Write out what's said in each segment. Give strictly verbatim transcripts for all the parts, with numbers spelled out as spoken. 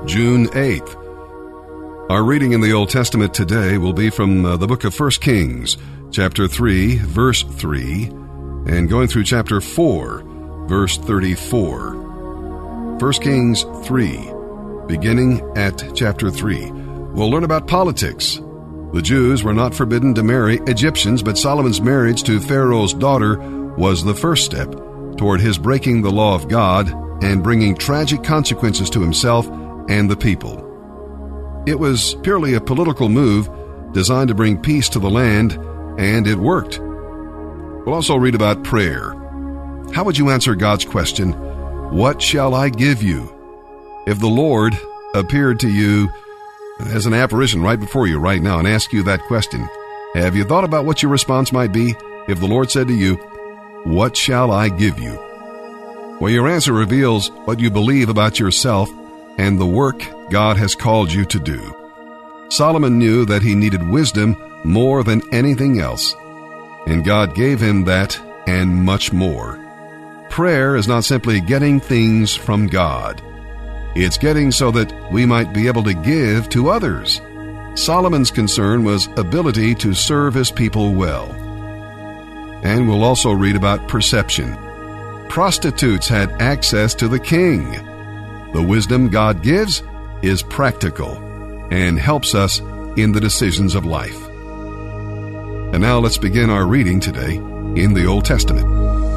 June eighth. Our reading in the Old Testament today will be from uh, the book of First Kings, chapter three, verse three, and going through chapter four, verse thirty-four. First Kings three, beginning at chapter three. We'll learn about politics. The Jews were not forbidden to marry Egyptians, but Solomon's marriage to Pharaoh's daughter was the first step toward his breaking the law of God and bringing tragic consequences to himself and the people. It was purely a political move designed to bring peace to the land, and it worked. We'll also read about prayer. How would you answer God's question, "What shall I give you?" If the Lord appeared to you as an apparition right before you right now and asked you that question, have you thought about what your response might be if the Lord said to you, "What shall I give you?" Well, your answer reveals what you believe about yourself and the work God has called you to do. Solomon knew that he needed wisdom more than anything else, and God gave him that and much more. Prayer is not simply getting things from God. It's getting so that we might be able to give to others. Solomon's concern was ability to serve his people well. And we'll also read about perception. Prostitutes had access to the king. The wisdom God gives is practical and helps us in the decisions of life. And now let's begin our reading today in the Old Testament.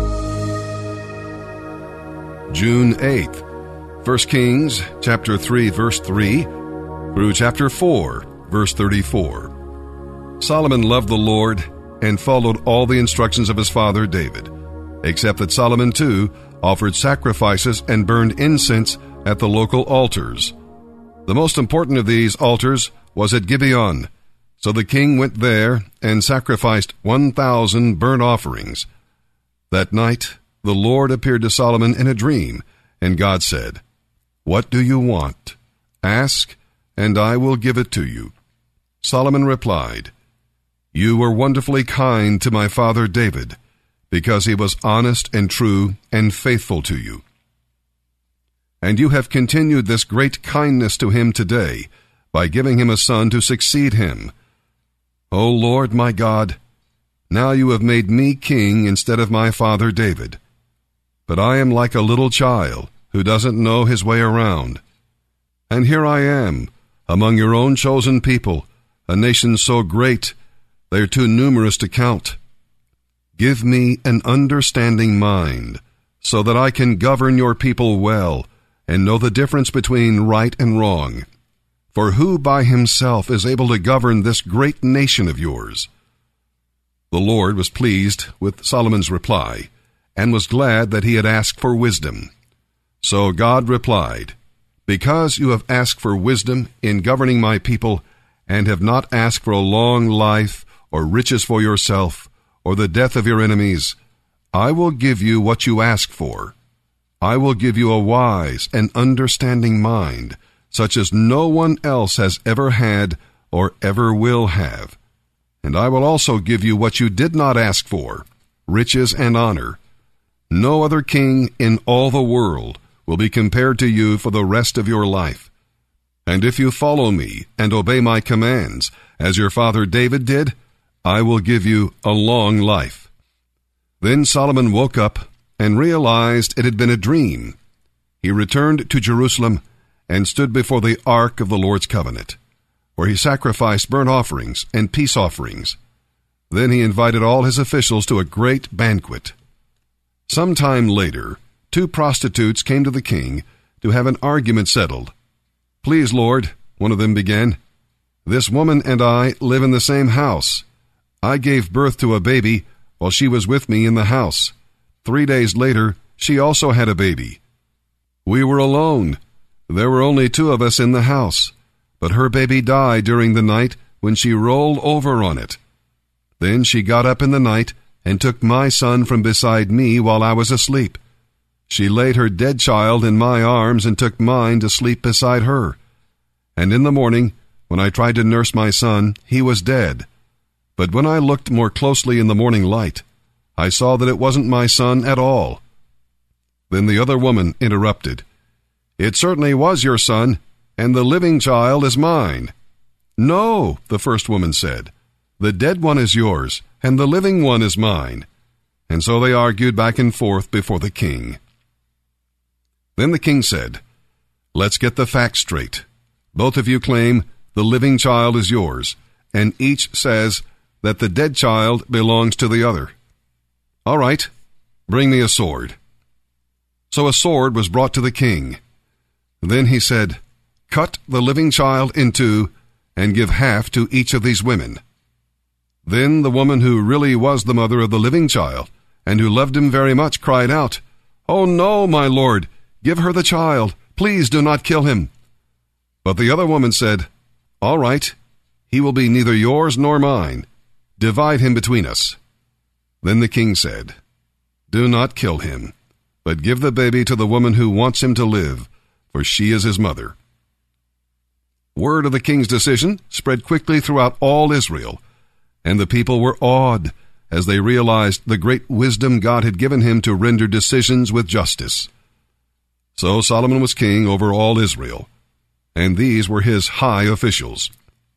June eighth. First Kings chapter three, verse three through chapter four, verse thirty-four. Solomon loved the Lord and followed all the instructions of his father David, except that Solomon too offered sacrifices and burned incense at the local altars. The most important of these altars was at Gibeon, so the king went there and sacrificed one thousand burnt offerings. That night the Lord appeared to Solomon in a dream, and God said, "What do you want? Ask, and I will give it to you." Solomon replied, "You were wonderfully kind to my father David, because he was honest and true and faithful to you. And you have continued this great kindness to him today by giving him a son to succeed him. O Lord my God, now you have made me king instead of my father David. But I am like a little child who doesn't know his way around. And here I am, among your own chosen people, a nation so great, they are too numerous to count. Give me an understanding mind, so that I can govern your people well, and know the difference between right and wrong. For who by himself is able to govern this great nation of yours?" The Lord was pleased with Solomon's reply, and was glad that he had asked for wisdom. So God replied, "Because you have asked for wisdom in governing my people, and have not asked for a long life or riches for yourself, or the death of your enemies, I will give you what you ask for. I will give you a wise and understanding mind, such as no one else has ever had or ever will have. And I will also give you what you did not ask for, riches and honor. No other king in all the world will be compared to you for the rest of your life. And if you follow me and obey my commands, as your father David did, I will give you a long life." Then Solomon woke up and realized it had been a dream. He returned to Jerusalem and stood before the ark of the Lord's covenant, where he sacrificed burnt offerings and peace offerings. Then he invited all his officials to a great banquet. Some time later, two prostitutes came to the king to have an argument settled. "Please, Lord," one of them began, "this woman and I live in the same house. I gave birth to a baby while she was with me in the house. Three days later, she also had a baby. We were alone. There were only two of us in the house, but her baby died during the night when she rolled over on it. Then she got up in the night and took my son from beside me while I was asleep. She laid her dead child in my arms and took mine to sleep beside her. And in the morning, when I tried to nurse my son, he was dead. But when I looked more closely in the morning light, I saw that it wasn't my son at all." Then the other woman interrupted, "It certainly was your son. and the living child is mine." "No," the first woman said, "the dead one is yours, and the living one is mine." And so they argued back and forth before the king. Then the king said, "Let's get the facts straight. Both of you claim the living child is yours, and each says that the dead child belongs to the other. All right, bring me a sword." So a sword was brought to the king. Then he said, "Cut the living child in two and give half to each of these women." Then the woman who really was the mother of the living child and who loved him very much cried out, "Oh no, my lord, give her the child. Please do not kill him." But the other woman said, "All right, he will be neither yours nor mine. Divide him between us." Then the king said, "Do not kill him, but give the baby to the woman who wants him to live, for she is his mother." Word of the king's decision spread quickly throughout all Israel, and the people were awed as they realized the great wisdom God had given him to render decisions with justice. So Solomon was king over all Israel, and these were his high officials.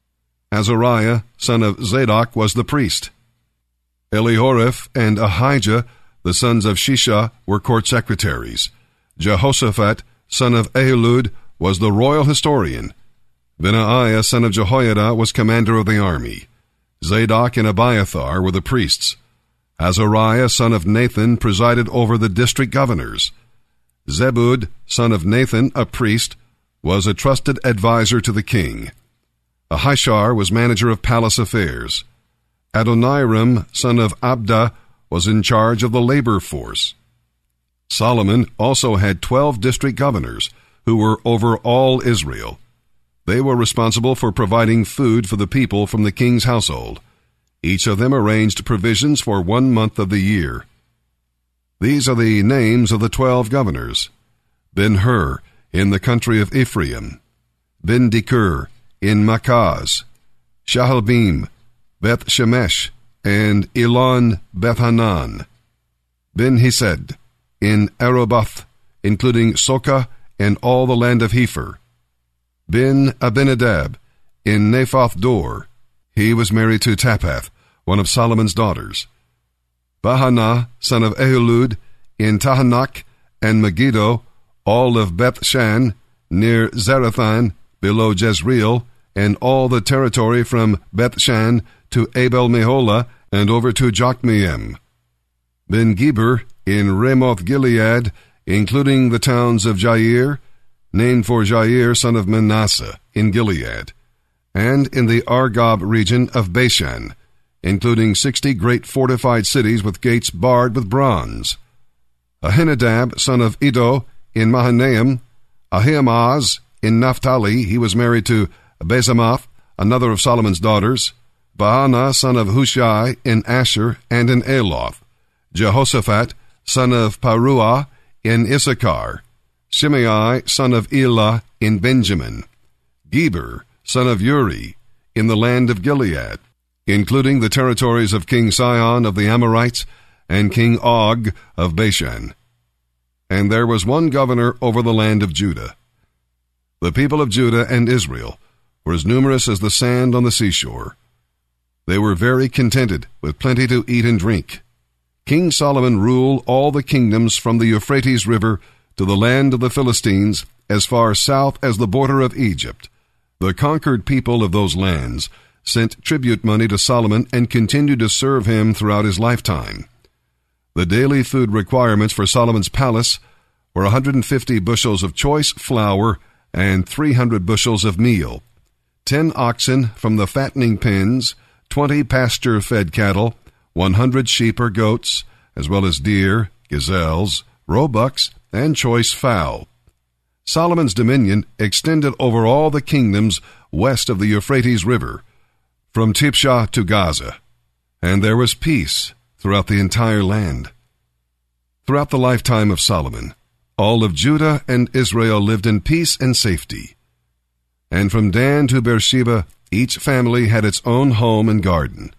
Azariah, son of Zadok, was the priest. Elihoreph and Ahijah, the sons of Shisha, were court secretaries. Jehoshaphat, son of Ahilud, was the royal historian. Benaiah, son of Jehoiada, was commander of the army. Zadok and Abiathar were the priests. Azariah, son of Nathan, presided over the district governors. Zebud, son of Nathan, a priest, was a trusted advisor to the king. Ahishar was manager of palace affairs. Adoniram, son of Abda, was in charge of the labor force. Solomon also had twelve district governors who were over all Israel. They were responsible for providing food for the people from the king's household. Each of them arranged provisions for one month of the year. These are the names of the twelve governors: Ben-Hur in the country of Ephraim, Ben-Dekur in Makaz, Shahalbim, Beth-Shemesh, and Elon Beth-Hanan, Ben-Hesed in Aroboth, including Sokah and all the land of Hepher, Ben-Abinadab in Naphoth Dor. He was married to Taphath, one of Solomon's daughters. Bahanah, son of Ahilud, in Tahanach and Megiddo, all of Beth-Shan, near Zarathan, below Jezreel, and all the territory from Beth-Shan to Abel-Meholah, and over to Jokmeam. Ben-Geber in Ramoth-Gilead, including the towns of Jair, named for Jair, son of Manasseh, in Gilead, and in the Argob region of Bashan, including sixty great fortified cities with gates barred with bronze. Ahinadab, son of Iddo, in Mahanaim. Ahimaaz, in Naphtali, he was married to Basemoth, another of Solomon's daughters. Baanah, son of Hushai, in Asher and in Aloth. Jehoshaphat, son of Paruah, in Issachar. Shimei, son of Elah, in Benjamin. Geber, son of Uri, in the land of Gilead, including the territories of King Sihon of the Amorites and King Og of Bashan. And there was one governor over the land of Judah. The people of Judah and Israel were as numerous as the sand on the seashore. They were very contented, with plenty to eat and drink. King Solomon ruled all the kingdoms from the Euphrates River to the land of the Philistines, as far south as the border of Egypt. The conquered people of those lands sent tribute money to Solomon and continued to serve him throughout his lifetime. The daily food requirements for Solomon's palace were one hundred fifty bushels of choice flour and three hundred bushels of meal, ten oxen from the fattening pens, twenty pasture-fed cattle, one hundred sheep or goats, as well as deer, gazelles, roebucks, and choice fowl. Solomon's dominion extended over all the kingdoms west of the Euphrates River, from Tipshah to Gaza, and there was peace throughout the entire land. Throughout the lifetime of Solomon, all of Judah and Israel lived in peace and safety. And from Dan to Beersheba, each family had its own home and garden.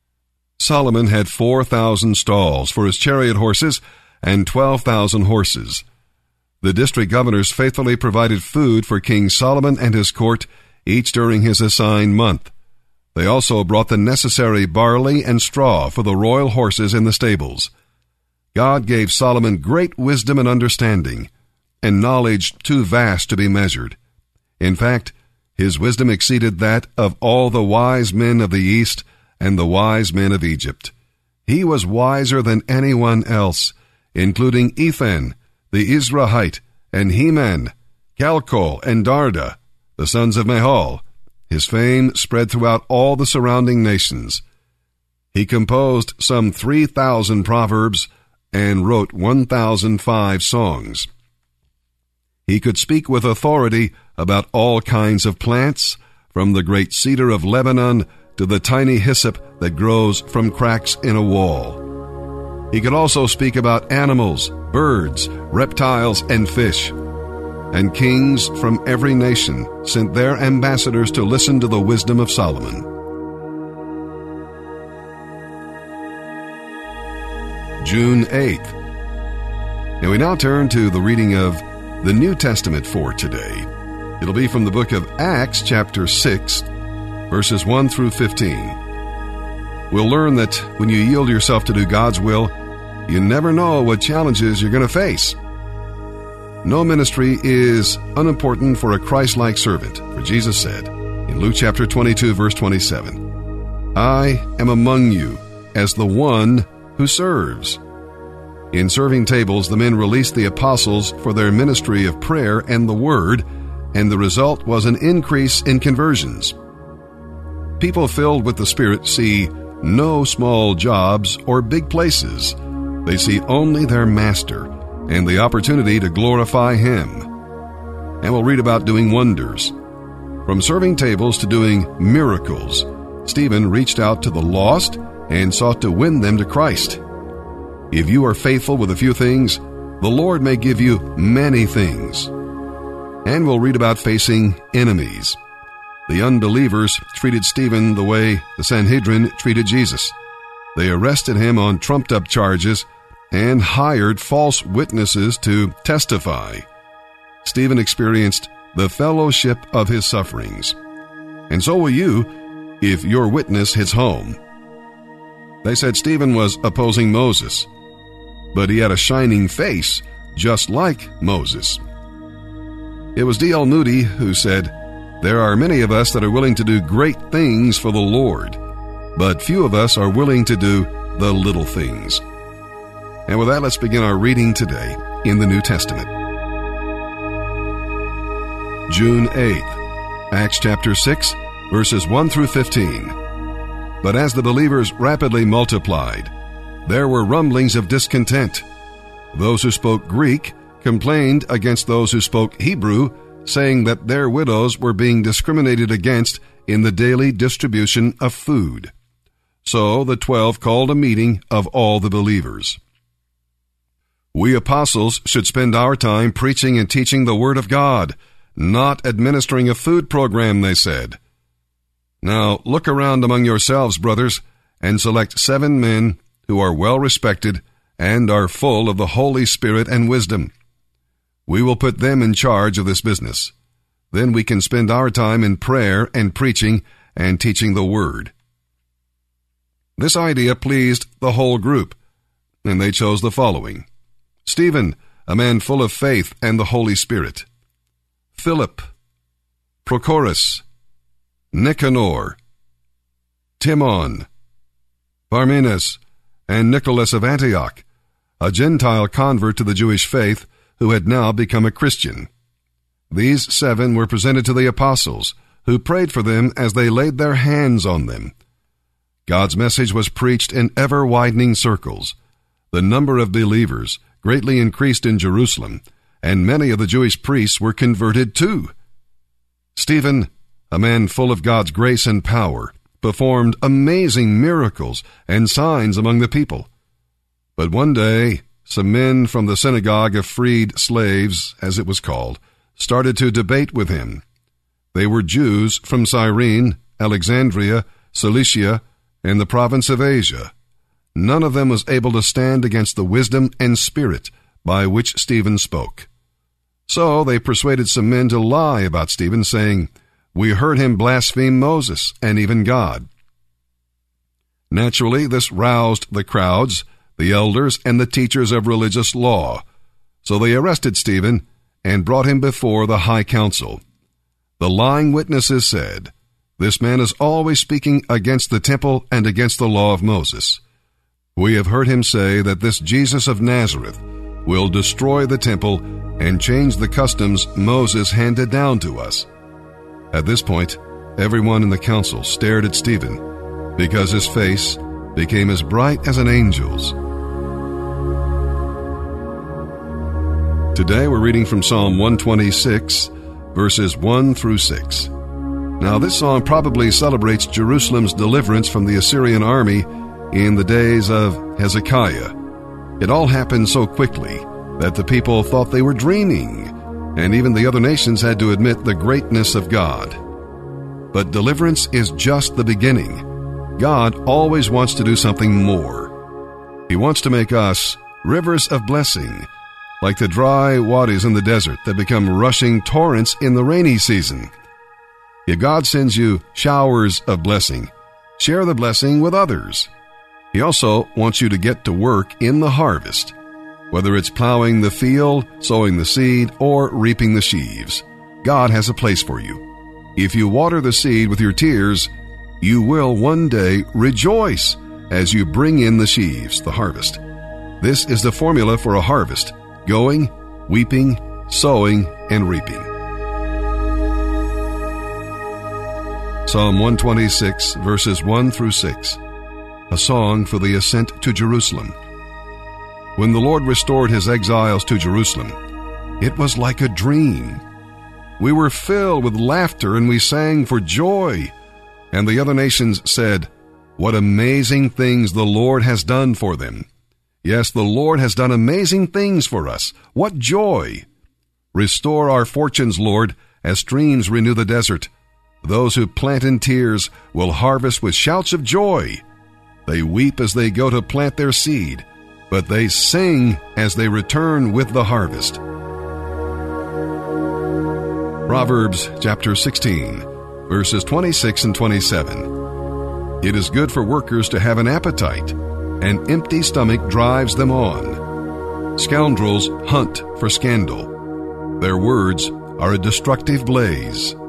Solomon had four thousand stalls for his chariot horses and twelve thousand horses. The district governors faithfully provided food for King Solomon and his court, each during his assigned month. They also brought the necessary barley and straw for the royal horses in the stables. God gave Solomon great wisdom and understanding, and knowledge too vast to be measured. In fact, his wisdom exceeded that of all the wise men of the East and the wise men of Egypt. He was wiser than anyone else, including Ethan, the Israelite, and Heman, Calcol, and Darda, the sons of Mahol. His fame spread throughout all the surrounding nations. He composed some three thousand proverbs and wrote one thousand five songs. He could speak with authority about all kinds of plants, from the great cedar of Lebanon to the tiny hyssop that grows from cracks in a wall. He could also speak about animals, birds, reptiles, and fish. And kings from every nation sent their ambassadors to listen to the wisdom of Solomon. June eighth. And we now turn to the reading of the New Testament for today. It'll be from the book of Acts, chapter six, verses one through fifteen. We'll learn that when you yield yourself to do God's will, you never know what challenges you're going to face. No ministry is unimportant for a Christ-like servant, for Jesus said in Luke chapter twenty-two, verse twenty-seven, I am among you as the one who serves. In serving tables, the men released the apostles for their ministry of prayer and the word, and the result was an increase in conversions. People filled with the Spirit see no small jobs or big places. They see only their Master and the opportunity to glorify Him. And we'll read about doing wonders. From serving tables to doing miracles, Stephen reached out to the lost and sought to win them to Christ. If you are faithful with a few things, the Lord may give you many things. And we'll read about facing enemies. The unbelievers treated Stephen the way the Sanhedrin treated Jesus. They arrested him on trumped-up charges and hired false witnesses to testify. Stephen experienced the fellowship of his sufferings. And so will you if your witness hits home. They said Stephen was opposing Moses, but he had a shining face just like Moses. It was D L Moody who said, there are many of us that are willing to do great things for the Lord, but few of us are willing to do the little things. And with that, let's begin our reading today in the New Testament. June eighth, Acts chapter six, verses one through fifteen. But as the believers rapidly multiplied, there were rumblings of discontent. Those who spoke Greek complained against those who spoke Hebrew, saying that their widows were being discriminated against in the daily distribution of food. So the twelve called a meeting of all the believers. We apostles should spend our time preaching and teaching the Word of God, not administering a food program, they said. Now look around among yourselves, brothers, and select seven men who are well respected and are full of the Holy Spirit and wisdom. We will put them in charge of this business. Then we can spend our time in prayer and preaching and teaching the Word. This idea pleased the whole group, and they chose the following: Stephen, a man full of faith and the Holy Spirit; Philip; Prochorus; Nicanor; Timon; Parmenas; and Nicholas of Antioch, a Gentile convert to the Jewish faith who had now become a Christian. These seven were presented to the apostles, who prayed for them as they laid their hands on them. God's message was preached in ever-widening circles. The number of believers greatly increased in Jerusalem, and many of the Jewish priests were converted too. Stephen, a man full of God's grace and power, performed amazing miracles and signs among the people. But one day, some men from the synagogue of freed slaves, as it was called, started to debate with him. They were Jews from Cyrene, Alexandria, Cilicia, and the province of Asia. None of them was able to stand against the wisdom and spirit by which Stephen spoke. So they persuaded some men to lie about Stephen, saying, "We heard him blaspheme Moses and even God." Naturally, this roused the crowds, the elders, and the teachers of religious law. So they arrested Stephen and brought him before the high council. The lying witnesses said, "This man is always speaking against the temple and against the law of Moses. We have heard him say that this Jesus of Nazareth will destroy the temple and change the customs Moses handed down to us." At this point, everyone in the council stared at Stephen, because his face became as bright as an angel's. Today we're reading from Psalm one twenty-six, verses one through six. Now this song probably celebrates Jerusalem's deliverance from the Assyrian army in the days of Hezekiah. It all happened so quickly that the people thought they were dreaming, and even the other nations had to admit the greatness of God. But deliverance is just the beginning. God always wants to do something more. He wants to make us rivers of blessing, like the dry wadis in the desert that become rushing torrents in the rainy season. If God sends you showers of blessing, share the blessing with others. He also wants you to get to work in the harvest, whether it's plowing the field, sowing the seed, or reaping the sheaves. God has a place for you. If you water the seed with your tears, you will one day rejoice as you bring in the sheaves, the harvest. This is the formula for a harvest: going, weeping, sowing, and reaping. Psalm one twenty-six, verses one through six. A song for the ascent to Jerusalem. When the Lord restored his exiles to Jerusalem, it was like a dream. We were filled with laughter and we sang for joy. And the other nations said, "What amazing things the Lord has done for them." Yes, the Lord has done amazing things for us. What joy! Restore our fortunes, Lord, as streams renew the desert. Those who plant in tears will harvest with shouts of joy. They weep as they go to plant their seed, but they sing as they return with the harvest. Proverbs chapter sixteen, verses twenty-six and twenty-seven. It is good for workers to have an appetite. An empty stomach drives them on. Scoundrels hunt for scandal. Their words are a destructive blaze.